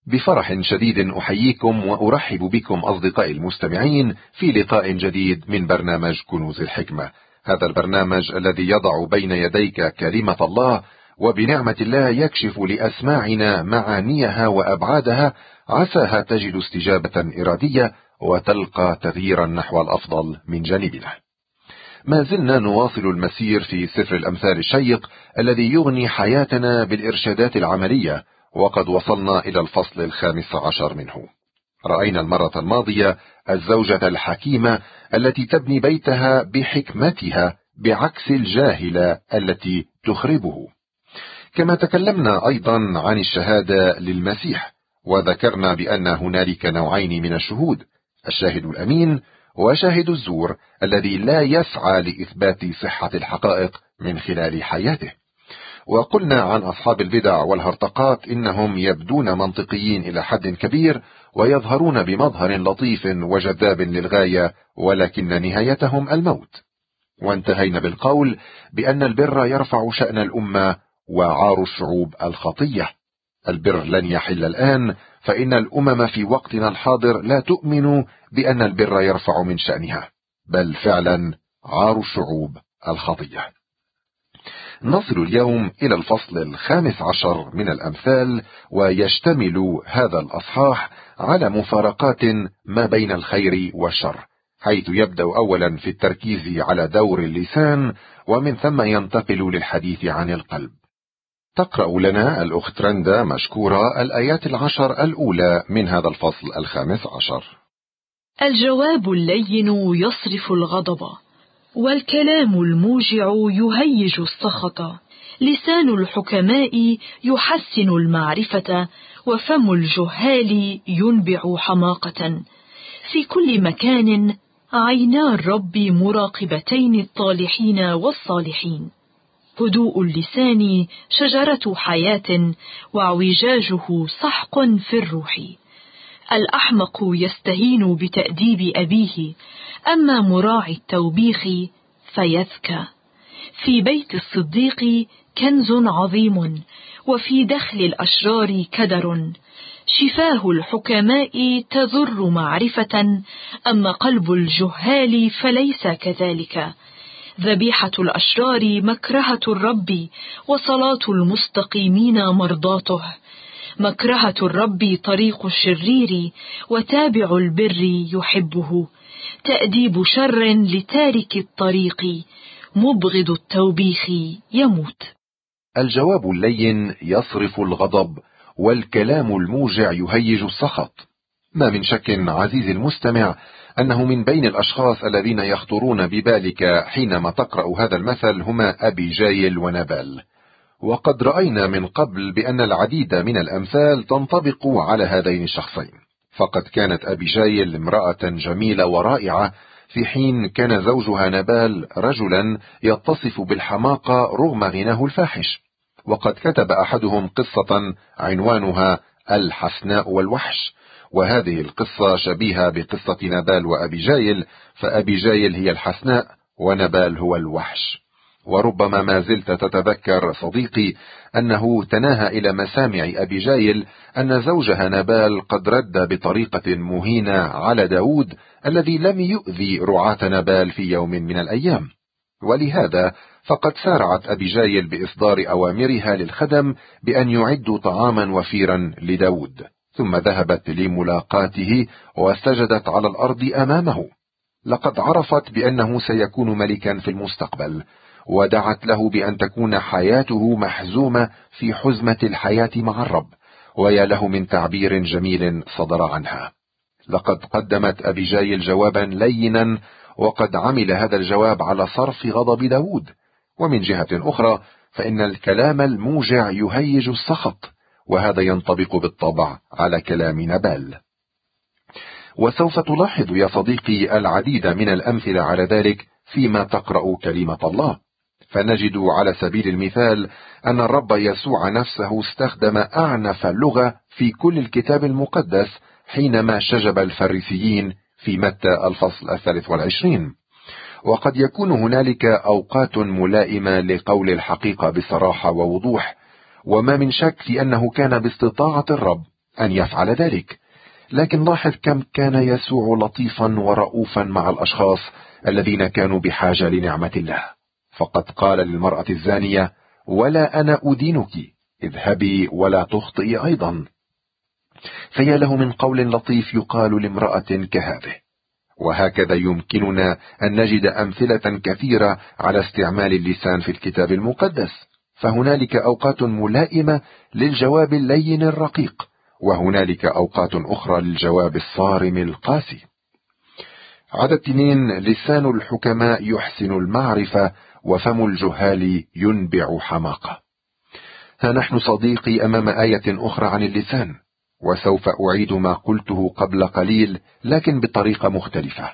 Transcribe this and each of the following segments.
بفرح شديد أحييكم وأرحب بكم أصدقائي المستمعين في لقاء جديد من برنامج كنوز الحكمة. هذا البرنامج الذي يضع بين يديك كلمة الله، وبنعمة الله يكشف لأسماعنا معانيها وأبعادها، عساها تجد استجابة إرادية وتلقى تغييرا نحو الأفضل من جانبنا. ما زلنا نواصل المسير في سفر الأمثال الشيق الذي يغني حياتنا بالإرشادات العملية، وقد وصلنا إلى الفصل 15 منه. رأينا المرة الماضية الزوجة الحكيمة التي تبني بيتها بحكمتها بعكس الجاهلة التي تخربه. كما تكلمنا أيضا عن الشهادة للمسيح، وذكرنا بأن هنالك نوعين من الشهود: الشاهد الأمين وشاهد الزور الذي لا يسعى لإثبات صحة الحقائق من خلال حياته. وقلنا عن أصحاب البدع والهرطقات إنهم يبدون منطقيين إلى حد كبير، ويظهرون بمظهر لطيف وجذاب للغاية، ولكن نهايتهم الموت. وانتهينا بالقول بأن البر يرفع شأن الأمة، وعار الشعوب الخطية. البر لن يحل الآن، فإن الأمم في وقتنا الحاضر لا تؤمن بأن البر يرفع من شأنها، بل فعلا عار الشعوب الخطية. نصل اليوم إلى الفصل 15 من الأمثال، ويشتمل هذا الأصحاح على مفارقات ما بين الخير والشر، حيث يبدأ أولا في التركيز على دور اللسان، ومن ثم ينتقل للحديث عن القلب. تقرأ لنا الأخت رندا مشكورة الآيات 10 الأولى من هذا الفصل 15. الجواب اللين يصرف الغضب، والكلام الموجع يهيج السخط. لسان الحكماء يحسن المعرفة، وفم الجهال ينبع حماقة. في كل مكان عينا الرب مراقبتين الطالحين والصالحين. هدوء اللسان شجرة حياة، واعوجاجه سحق في الروح. الأحمق يستهين بتأديب أبيه، أما مراعي التوبيخ فيذكى. في بيت الصديق كنز عظيم، وفي دخل الأشرار كدر. شفاه الحكماء تذر معرفة، أما قلب الجهال فليس كذلك. ذبيحة الأشرار مكرهة الرب، وصلاة المستقيمين مرضاته. مكرهة الرب طريق الشرير، وتابع البر يحبه. تأديب شر لتارك الطريق، مبغض التوبيخ يموت. الجواب اللين يصرف الغضب، والكلام الموجع يهيج السخط. ما من شك عزيزي المستمع أنه من بين الأشخاص الذين يخطرون ببالك حينما تقرأ هذا المثل هما أبيجايل ونابال. وقد رأينا من قبل بأن العديد من الأمثال تنطبق على هذين الشخصين، فقد كانت أبيجايل امرأة جميلة ورائعة، في حين كان زوجها نابال رجلا يتصف بالحماقة رغم غناه الفاحش. وقد كتب أحدهم قصة عنوانها الحسناء والوحش، وهذه القصة شبيهة بقصة نابال وأبيجايل، فأبيجايل هي الحسناء ونابال هو الوحش. وربما ما زلت تتذكر صديقي أنه تناهى إلى مسامع أبيجايل أن زوجها نابال قد رد بطريقة مهينة على داود الذي لم يؤذي رعاة نابال في يوم من الأيام. ولهذا فقد سارعت أبيجايل بإصدار أوامرها للخدم بأن يعدوا طعاما وفيرا لداود، ثم ذهبت لملاقاته وسجدت على الأرض أمامه. لقد عرفت بأنه سيكون ملكا في المستقبل، ودعت له بأن تكون حياته محزومة في حزمة الحياة مع الرب. ويا له من تعبير جميل صدر عنها. لقد قدمت أبيجايل جوابا لينا، وقد عمل هذا الجواب على صرف غضب داود. ومن جهة أخرى فإن الكلام الموجع يهيج السخط، وهذا ينطبق بالطبع على كلام نابال. وسوف تلاحظ يا صديقي العديد من الأمثلة على ذلك فيما تقرأ كلمة الله. فنجد على سبيل المثال أن الرب يسوع نفسه استخدم أعنف لغة في كل الكتاب المقدس حينما شجب الفريسيين في متى الفصل 23. وقد يكون هنالك أوقات ملائمة لقول الحقيقة بصراحة ووضوح، وما من شك في أنه كان باستطاعة الرب أن يفعل ذلك، لكن لاحظ كم كان يسوع لطيفا ورؤوفا مع الأشخاص الذين كانوا بحاجة لنعمة الله. فقد قال للمرأة الزانية: ولا أنا أدينك، اذهبي ولا تخطئي أيضا. فيا له من قول لطيف يقال لامرأة كهذه. وهكذا يمكننا أن نجد أمثلة كثيرة على استعمال اللسان في الكتاب المقدس، فهنالك أوقات ملائمة للجواب اللين الرقيق، وهنالك أوقات أخرى للجواب الصارم القاسي. عدد 2: لسان الحكماء يحسن المعرفة، وفم الجهال ينبع حماقة. ها نحن صديقي أمام آية أخرى عن اللسان، وسوف أعيد ما قلته قبل قليل لكن بطريقة مختلفة.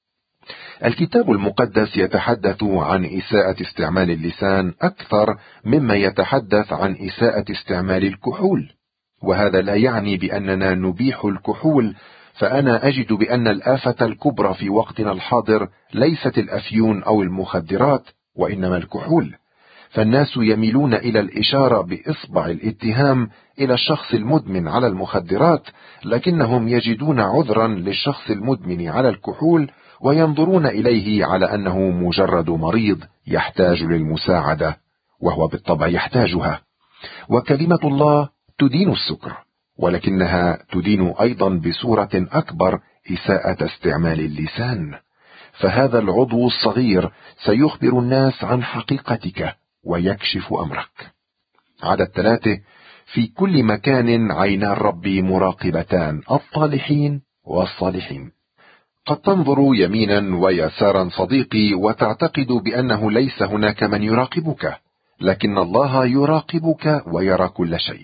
الكتاب المقدس يتحدث عن إساءة استعمال اللسان أكثر مما يتحدث عن إساءة استعمال الكحول، وهذا لا يعني بأننا نبيح الكحول، فأنا أجد بأن الآفة الكبرى في وقتنا الحاضر ليست الأفيون أو المخدرات، وإنما الكحول. فالناس يميلون إلى الإشارة بإصبع الاتهام إلى الشخص المدمن على المخدرات، لكنهم يجدون عذرا للشخص المدمن على الكحول، وينظرون إليه على أنه مجرد مريض يحتاج للمساعدة، وهو بالطبع يحتاجها. وكلمة الله تدين السكر، ولكنها تدين أيضا بصورة أكبر إساءة استعمال اللسان. فهذا العضو الصغير سيخبر الناس عن حقيقتك ويكشف أمرك. عدد 3: في كل مكان عينا الرب مراقبتان، الطالحين والصالحين. قد تنظر يمينا ويسارا صديقي وتعتقد بأنه ليس هناك من يراقبك، لكن الله يراقبك ويرى كل شيء.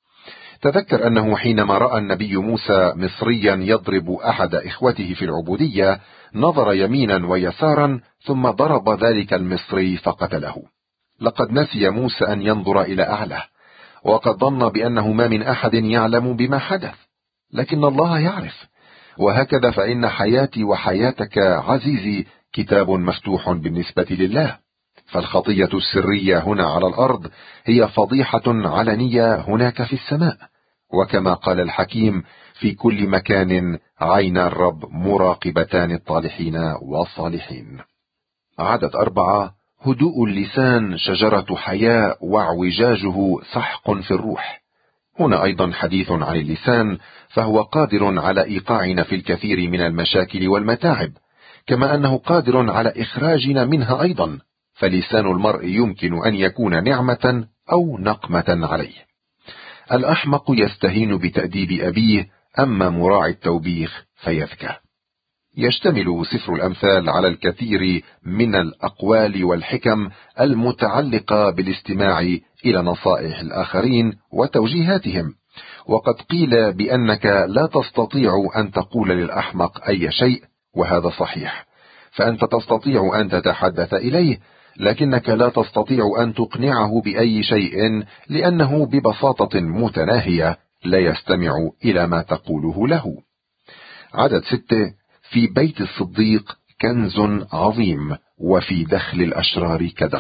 تذكر أنه حينما رأى النبي موسى مصريا يضرب أحد إخوته في العبودية، نظر يمينا ويسارا ثم ضرب ذلك المصري فقتله. لقد نسي موسى أن ينظر إلى أعلى، وقد ظن بأنه ما من أحد يعلم بما حدث، لكن الله يعرف. وهكذا فإن حياتي وحياتك عزيزي كتاب مفتوح بالنسبة لله. فالخطية السرية هنا على الأرض هي فضيحة علنية هناك في السماء، وكما قال الحكيم: في كل مكان عين الرب مراقبتان، الطالحين والصالحين. عدد 4: هدوء اللسان شجرة حياة، واعوجاجه سحق في الروح. هنا أيضا حديث عن اللسان، فهو قادر على إيقاعنا في الكثير من المشاكل والمتاعب، كما أنه قادر على إخراجنا منها أيضا. فلسان المرء يمكن أن يكون نعمة أو نقمة عليه. الأحمق يستهين بتأديب أبيه، أما مراعي التوبيخ فيذكى. يشتمل سفر الأمثال على الكثير من الأقوال والحكم المتعلقة بالاستماع إلى نصائح الآخرين وتوجيهاتهم. وقد قيل بأنك لا تستطيع أن تقول للأحمق أي شيء، وهذا صحيح، فأنت تستطيع أن تتحدث إليه، لكنك لا تستطيع أن تقنعه بأي شيء، لأنه ببساطة متناهية لا يستمع إلى ما تقوله له. عدد 6: في بيت الصديق كنز عظيم، وفي دخل الأشرار كدر.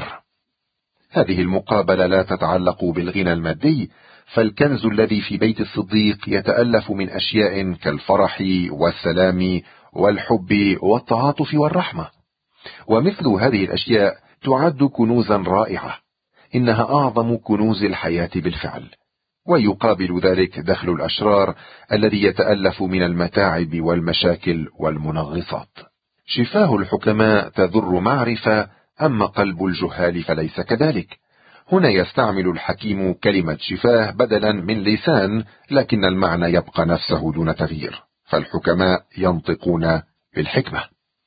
هذه المقابلة لا تتعلق بالغنى المادي، فالكنز الذي في بيت الصديق يتألف من أشياء كالفرح والسلام والحب والتعاطف والرحمة، ومثل هذه الأشياء تعد كنوزا رائعة، إنها أعظم كنوز الحياة بالفعل. ويقابل ذلك دخل الأشرار الذي يتألف من المتاعب والمشاكل والمنغصات. شفاه الحكماء تذر معرفة، أما قلب الجهال فليس كذلك. هنا يستعمل الحكيم كلمة شفاه بدلا من لسان، لكن المعنى يبقى نفسه دون تغيير، فالحكماء ينطقون بالحكمة.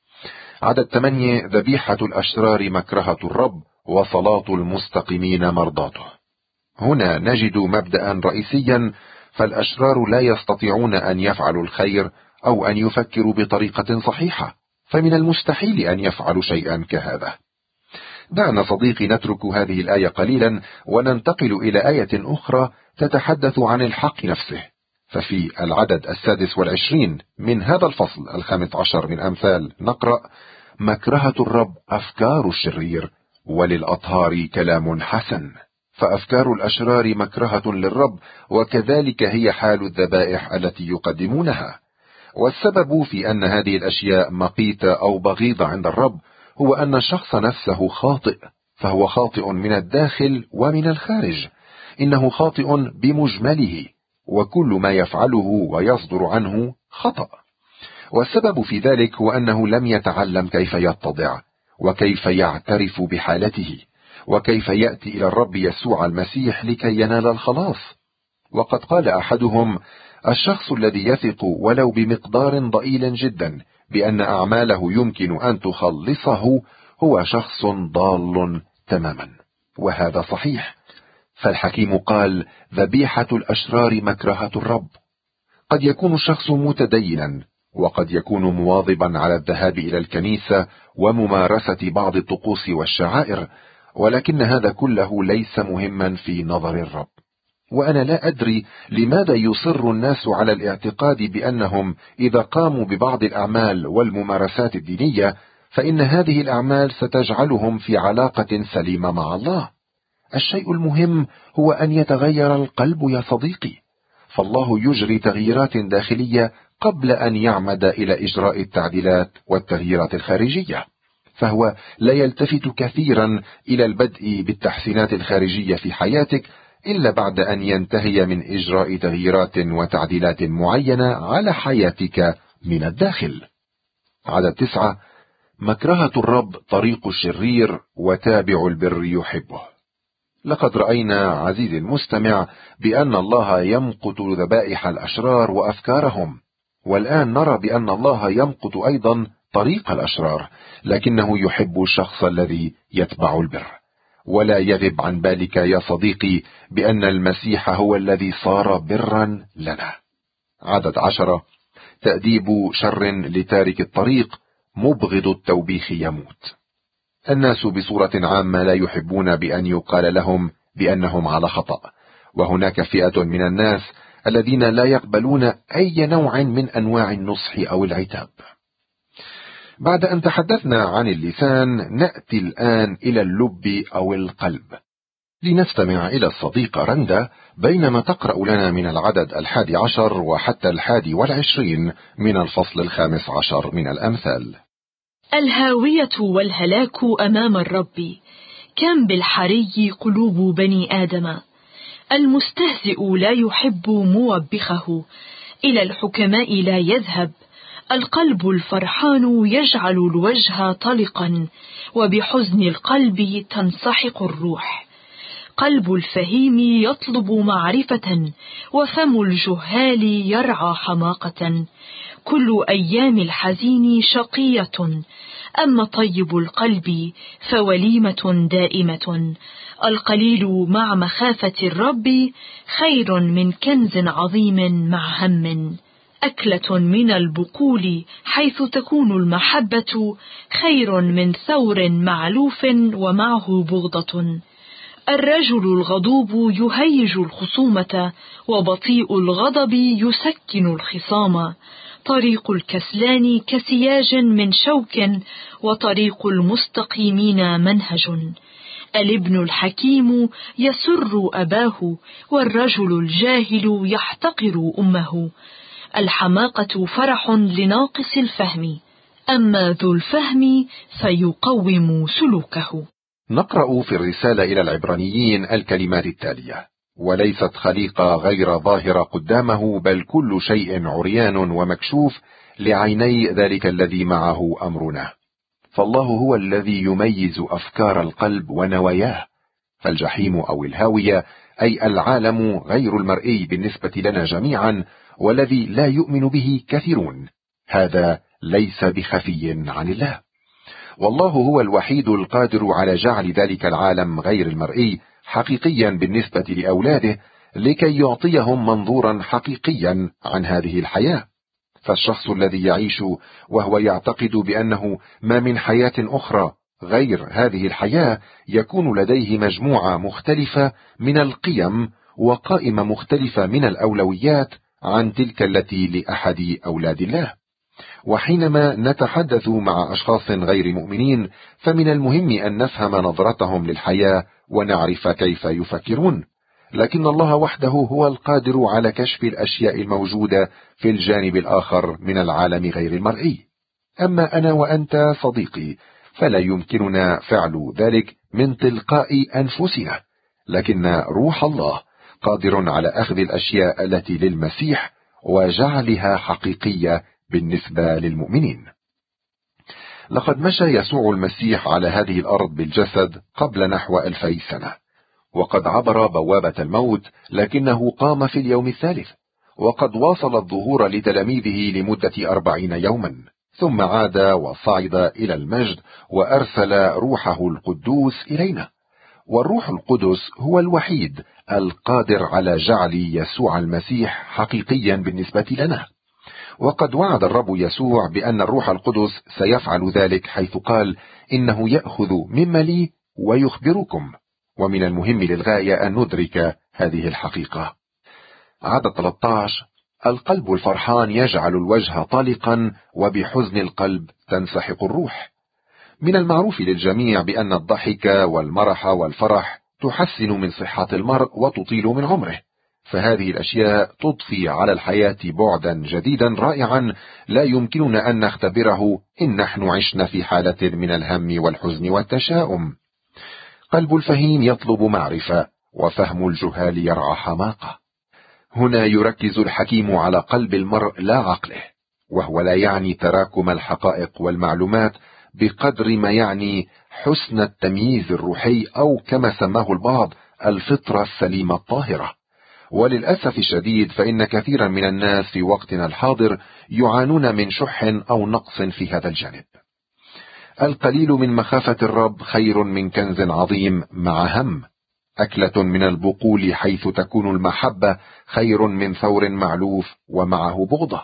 عدد 8: ذبيحة الأشرار مكرهة الرب، وصلاة المستقيمين مرضاته. هنا نجد مبدأ رئيسيا، فالأشرار لا يستطيعون أن يفعلوا الخير أو أن يفكروا بطريقة صحيحة، فمن المستحيل أن يفعلوا شيئا كهذا. دعنا صديقي نترك هذه الآية قليلا وننتقل إلى آية أخرى تتحدث عن الحق نفسه. ففي العدد 26 من هذا الفصل 15 من أمثال نقرأ: مكرهة الرب أفكار الشرير، وللأطهار كلام حسن، فأفكار الأشرار مكرهة للرب، وكذلك هي حال الذبائح التي يقدمونها. والسبب في أن هذه الأشياء مقيتة أو بغيضة عند الرب هو أن الشخص نفسه خاطئ، فهو خاطئ من الداخل ومن الخارج. إنه خاطئ بمجمله، وكل ما يفعله ويصدر عنه خطأ. والسبب في ذلك هو أنه لم يتعلم كيف يتضع، وكيف يعترف بحالته، وكيف يأتي إلى الرب يسوع المسيح لكي ينال الخلاص. وقد قال أحدهم: الشخص الذي يثق ولو بمقدار ضئيل جدا بأن أعماله يمكن أن تخلصه هو شخص ضال تماما. وهذا صحيح، فالحكيم قال: ذبيحة الأشرار مكرهة الرب. قد يكون الشخص متدينا، وقد يكون مواظبا على الذهاب إلى الكنيسة وممارسة بعض الطقوس والشعائر، ولكن هذا كله ليس مهما في نظر الرب. وأنا لا أدري لماذا يصر الناس على الاعتقاد بأنهم إذا قاموا ببعض الأعمال والممارسات الدينية فإن هذه الأعمال ستجعلهم في علاقة سليمة مع الله. الشيء المهم هو أن يتغير القلب يا صديقي، فالله يجري تغييرات داخلية قبل أن يعمد إلى إجراء التعديلات والتغييرات الخارجية. فهو لا يلتفت كثيرا إلى البدء بالتحسينات الخارجية في حياتك إلا بعد أن ينتهي من إجراء تغييرات وتعديلات معينة على حياتك من الداخل. عدد 9: مكرهة الرب طريق الشرير، وتابع البر يحبه. لقد رأينا عزيزي المستمع بأن الله يمقت ذبائح الأشرار وأفكارهم، والآن نرى بأن الله يمقت أيضا طريق الأشرار، لكنه يحب الشخص الذي يتبع البر. ولا يغب عن بالك يا صديقي بأن المسيح هو الذي صار برا لنا. عدد 10: تأديب شر لتارك الطريق، مبغض التوبيخ يموت. الناس بصورة عامة لا يحبون بأن يقال لهم بأنهم على خطأ، وهناك فئة من الناس الذين لا يقبلون أي نوع من أنواع النصح أو العتاب. بعد أن تحدثنا عن اللسان، نأتي الآن إلى اللب أو القلب، لنستمع إلى الصديقة رندا بينما تقرأ لنا من العدد 11 وحتى 21 من الفصل 15 من الأمثال. الهاوية والهلاك أمام الرب، كم بالحري قلوب بني آدم. المستهزئ لا يحب موبخه، إلى الحكماء لا يذهب. القلب الفرحان يجعل الوجه طلقا، وبحزن القلب تنسحق الروح. قلب الفهيم يطلب معرفة، وفم الجهال يرعى حماقة. كل أيام الحزين شقية، أما طيب القلب فوليمة دائمة. القليل مع مخافة الرب خير من كنز عظيم مع هم. أكلة من البقول حيث تكون المحبة خير من ثور معلوف ومعه بغضة. الرجل الغضوب يهيج الخصومة، وبطيء الغضب يسكن الخصام. طريق الكسلان كسياج من شوك، وطريق المستقيمين منهج. الابن الحكيم يسر أباه، والرجل الجاهل يحتقر أمه. الحماقة فرح لناقص الفهم، أما ذو الفهم فيقوم سلوكه. نقرأ في الرسالة إلى العبرانيين الكلمات التالية: وليست خليقة غير ظاهرة قدامه، بل كل شيء عريان ومكشوف لعيني ذلك الذي معه أمرنا. فالله هو الذي يميز أفكار القلب ونواياه، فالجحيم أو الهاوية أي العالم غير المرئي بالنسبة لنا جميعا، والذي لا يؤمن به كثيرون، هذا ليس بخفي عن الله. والله هو الوحيد القادر على جعل ذلك العالم غير المرئي حقيقيا بالنسبة لأولاده، لكي يعطيهم منظورا حقيقيا عن هذه الحياة. فالشخص الذي يعيش وهو يعتقد بأنه ما من حياة أخرى غير هذه الحياة، يكون لديه مجموعة مختلفة من القيم وقائمة مختلفة من الأولويات عن تلك التي لأحد أولاد الله. وحينما نتحدث مع أشخاص غير مؤمنين، فمن المهم أن نفهم نظرتهم للحياة ونعرف كيف يفكرون، لكن الله وحده هو القادر على كشف الأشياء الموجودة في الجانب الآخر من العالم غير المرئي. أما أنا وأنت صديقي فلا يمكننا فعل ذلك من تلقاء أنفسنا، لكن روح الله قادر على أخذ الأشياء التي للمسيح وجعلها حقيقية بالنسبة للمؤمنين. لقد مشى يسوع المسيح على هذه الأرض بالجسد قبل نحو 2000 سنة، وقد عبر بوابة الموت، لكنه قام في اليوم الثالث، وقد واصل الظهور لتلاميذه لمدة 40 يوما، ثم عاد وصعد إلى المجد وأرسل روحه القدوس إلينا. والروح القدس هو الوحيد القادر على جعل يسوع المسيح حقيقيا بالنسبة لنا. وقد وعد الرب يسوع بأن الروح القدس سيفعل ذلك، حيث قال: إنه يأخذ مما لي ويخبركم. ومن المهم للغاية أن ندرك هذه الحقيقة. عدد 13: القلب الفرحان يجعل الوجه طلقا، وبحزن القلب تنسحق الروح. من المعروف للجميع بأن الضحك والمرح والفرح تحسن من صحة المرء وتطيل من عمره، فهذه الأشياء تضفي على الحياة بعدا جديدا رائعا لا يمكننا أن نختبره إن نحن عشنا في حالة من الهم والحزن والتشاؤم. قلب الفهيم يطلب معرفة، وفهم الجهال يرعى حماقة. هنا يركز الحكيم على قلب المرء لا عقله، وهو لا يعني تراكم الحقائق والمعلومات بقدر ما يعني حسن التمييز الروحي، أو كما سماه البعض الفطرة السليمة الطاهرة. وللأسف الشديد فإن كثيرا من الناس في وقتنا الحاضر يعانون من شح أو نقص في هذا الجانب. القليل من مخافة الرب خير من كنز عظيم مع هم. أكلة من البقول حيث تكون المحبة خير من ثور معلوف ومعه بغضة.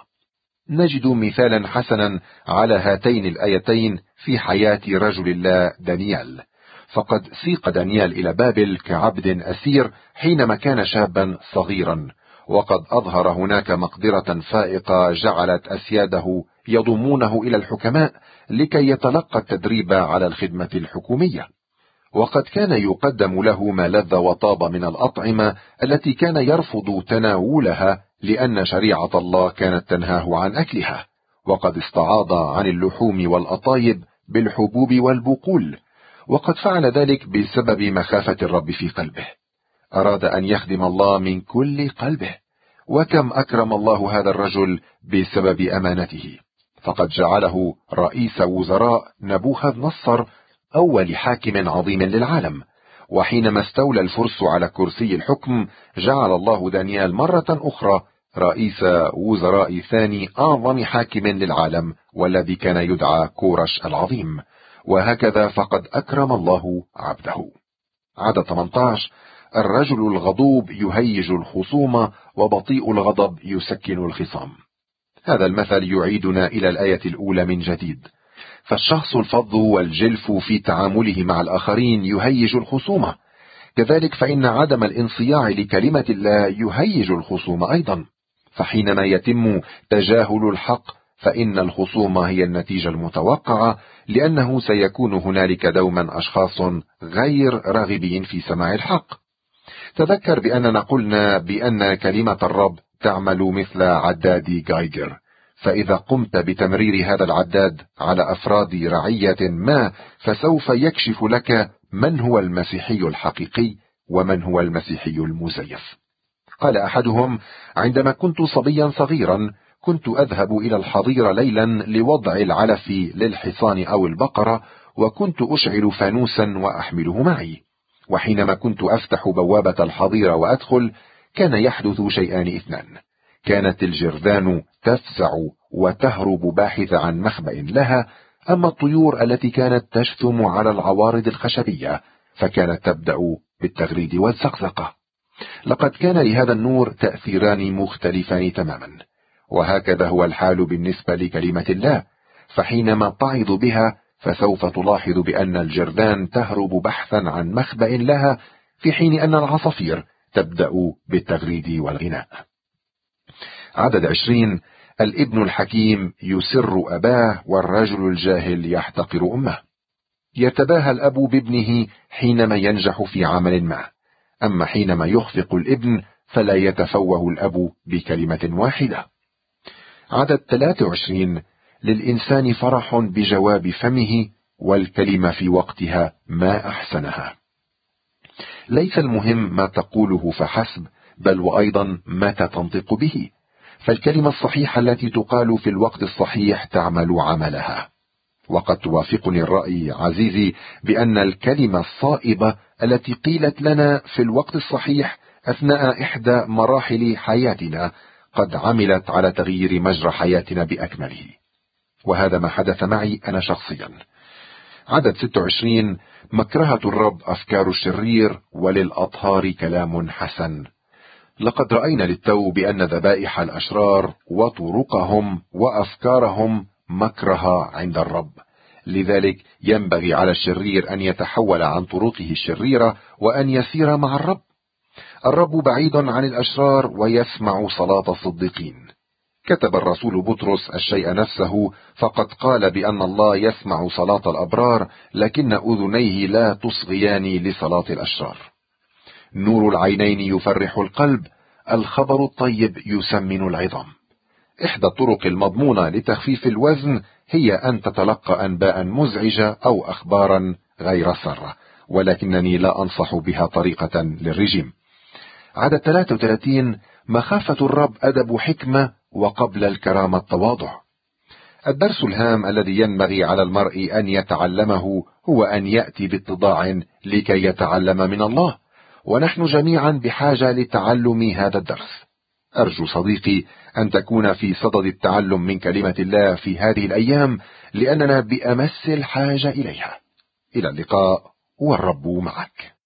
نجد مثالا حسنا على هاتين الآيتين في حياة رجل الله دانيال. فقد سيق دانيال إلى بابل كعبد أسير حينما كان شابا صغيرا، وقد أظهر هناك مقدرة فائقة جعلت أسياده يضمونه إلى الحكماء لكي يتلقى التدريب على الخدمة الحكومية. وقد كان يقدم له ما لذ وطاب من الأطعمة التي كان يرفض تناولها لأن شريعة الله كانت تنهاه عن أكلها، وقد استعاض عن اللحوم والأطايب بالحبوب والبقول، وقد فعل ذلك بسبب مخافة الرب في قلبه. أراد أن يخدم الله من كل قلبه، وكم أكرم الله هذا الرجل بسبب أمانته، فقد جعله رئيس وزراء نبوخذ نصر، أول حاكم عظيم للعالم. وحينما استولى الفرس على كرسي الحكم جعل الله دانيال مرة أخرى رئيس وزراء ثاني أعظم حاكم للعالم، والذي كان يدعى كورش العظيم. وهكذا فقد أكرم الله عبده. عدد 18: الرجل الغضوب يهيج الخصوم، وبطيء الغضب يسكن الخصام. هذا المثل يعيدنا إلى الآية الأولى من جديد. فالشخص الفظ والجلف في تعامله مع الآخرين يهيج الخصومة، كذلك فإن عدم الانصياع لكلمة الله يهيج الخصومة أيضا. فحينما يتم تجاهل الحق فإن الخصومة هي النتيجة المتوقعة، لأنه سيكون هنالك دوما أشخاص غير راغبين في سماع الحق. تذكر بأننا قلنا بأن كلمة الرب تعمل مثل عداد جايجر، فإذا قمت بتمرير هذا العداد على أفراد رعية ما فسوف يكشف لك من هو المسيحي الحقيقي ومن هو المسيحي المزيف. قال أحدهم: عندما كنت صبيا صغيرا كنت أذهب إلى الحظيرة ليلا لوضع العلف للحصان أو البقرة، وكنت أشعل فانوسا وأحمله معي، وحينما كنت أفتح بوابة الحظيرة وأدخل كان يحدث شيئان اثنان: كانت الجرذان تفزع وتهرب باحثة عن مخبأ لها، أما الطيور التي كانت تشثم على العوارض الخشبية فكانت تبدأ بالتغريد والزقزقة. لقد كان لهذا النور تأثيران مختلفان تماما، وهكذا هو الحال بالنسبة لكلمة الله. فحينما تعظ بها فسوف تلاحظ بأن الجرذان تهرب بحثا عن مخبأ لها، في حين أن العصافير تبدأ بالتغريد والغناء. عدد 20: الابن الحكيم يسر أباه، والرجل الجاهل يحتقر أمه. يتباهى الأب بابنه حينما ينجح في عمل ما، أما حينما يخفق الابن فلا يتفوه الأب بكلمة واحدة. عدد 23: للإنسان فرح بجواب فمه، والكلمة في وقتها ما أحسنها. ليس المهم ما تقوله فحسب، بل وأيضا متى تنطق به، فالكلمة الصحيحة التي تقال في الوقت الصحيح تعمل عملها. وقد توافقني الرأي عزيزي بأن الكلمة الصائبة التي قيلت لنا في الوقت الصحيح أثناء إحدى مراحل حياتنا قد عملت على تغيير مجرى حياتنا بأكمله، وهذا ما حدث معي أنا شخصيا. عدد 26: مكرهة الرب أفكار الشرير، وللأطهار كلام حسن. لقد رأينا للتو بأن ذبائح الأشرار وطرقهم وأفكارهم مكرهة عند الرب، لذلك ينبغي على الشرير أن يتحول عن طرقه الشريرة وأن يسير مع الرب. الرب بعيد عن الأشرار ويسمع صلاة الصديقين. كتب الرسول بطرس الشيء نفسه، فقد قال بأن الله يسمع صلاة الأبرار، لكن أذنيه لا تصغيان لصلاة الأشرار. نور العينين يفرح القلب، الخبر الطيب يسمن العظام. إحدى الطرق المضمونة لتخفيف الوزن هي أن تتلقى أنباء مزعجة أو أخبارا غير سارة، ولكنني لا أنصح بها طريقة للرجيم. عدد 33: مخافة الرب أدب حكمة، وقبل الكرامة تواضع. الدرس الهام الذي ينبغي على المرء أن يتعلمه هو أن يأتي باتضاع لكي يتعلم من الله، ونحن جميعا بحاجة لتعلم هذا الدرس. أرجو صديقي أن تكون في صدد التعلم من كلمة الله في هذه الأيام، لأننا بأمس الحاجة إليها. إلى اللقاء، والرب معك.